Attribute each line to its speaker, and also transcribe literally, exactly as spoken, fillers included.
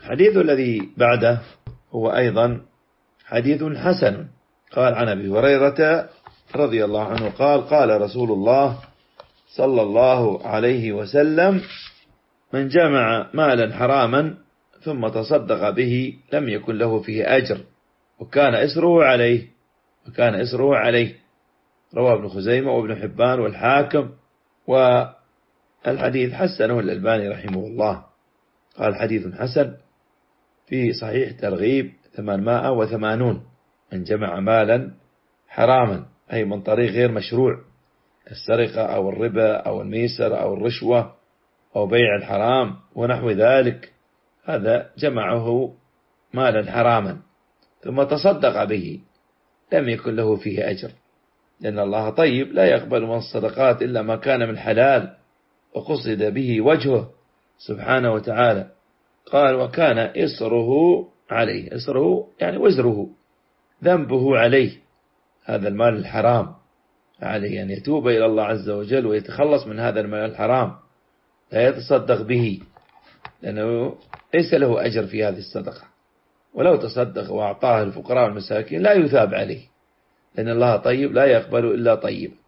Speaker 1: الحديث الذي بعده هو أيضا حديث حسن. قال عن أبي هريرة رضي الله عنه قال قال رسول الله صلى الله عليه وسلم: من جمع مالا حراما ثم تصدق به لم يكن له فيه أجر وكان إسره عليه وكان إسره عليه. رواه ابن خزيمة وابن حبان والحاكم، والحديث حسنه الألباني رحمه الله. قال حديث حسن في صحيح ترغيب ثمانمائة وثمانون. من جمع مالا حراما أي من طريق غير مشروع، السرقة أو الربا أو الميسر أو الرشوة أو بيع الحرام ونحو ذلك، هذا جمعه مالا حراما ثم تصدق به لم يكن له فيه أجر، لأن الله طيب لا يقبل من الصدقات إلا ما كان من حلال وقصد به وجهه سبحانه وتعالى. قال وكان إصره عليه، إصره يعني وزره، ذنبه عليه، هذا المال الحرام عليه أن يتوب إلى الله عز وجل ويتخلص من هذا المال الحرام، لا يتصدق به لأنه ليس له أجر في هذه الصدقة، ولو تصدق وأعطاه الفقراء والمساكين لا يثاب عليه، لأن الله طيب لا يقبل إلا طيب.